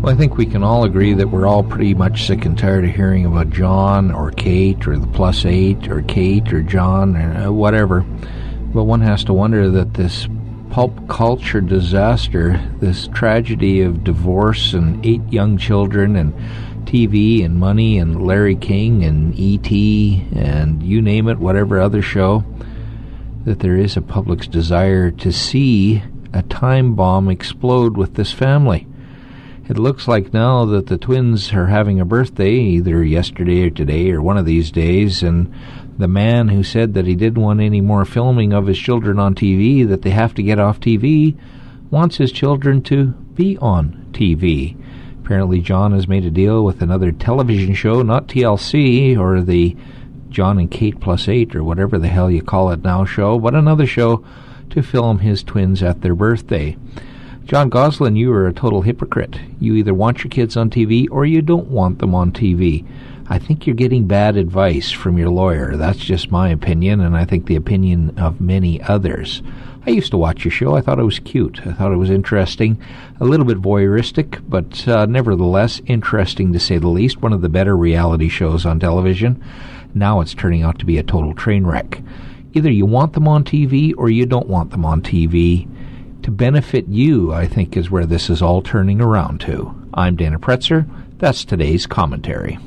Well, I think we can all agree that we're all pretty much sick and tired of hearing about John or Kate or the plus 8 or Kate or John or whatever. But one has to wonder that this pulp culture disaster, this tragedy of divorce and 8 young children and TV and money and Larry King and E.T. and you name it, whatever other show, that there is a public's desire to see a time bomb explode with this family. It looks like now that the twins are having a birthday, either yesterday or today or one of these days, and the man who said that he didn't want any more filming of his children on TV, that they have to get off TV, wants his children to be on TV. Apparently John has made a deal with another television show, not TLC or the John and Kate plus 8 or whatever the hell you call it now show, but another show to film his twins at their birthday. John Goslin, you are a total hypocrite. You either want your kids on TV or you don't want them on TV. I think you're getting bad advice from your lawyer. That's just my opinion, and I think the opinion of many others. I used to watch your show. I thought it was cute. I thought it was interesting. A little bit voyeuristic, but nevertheless interesting to say the least. One of the better reality shows on television. Now it's turning out to be a total train wreck. Either you want them on TV or you don't want them on TV. To benefit you, I think, is where this is all turning around to. I'm Dana Pretzer. That's today's commentary.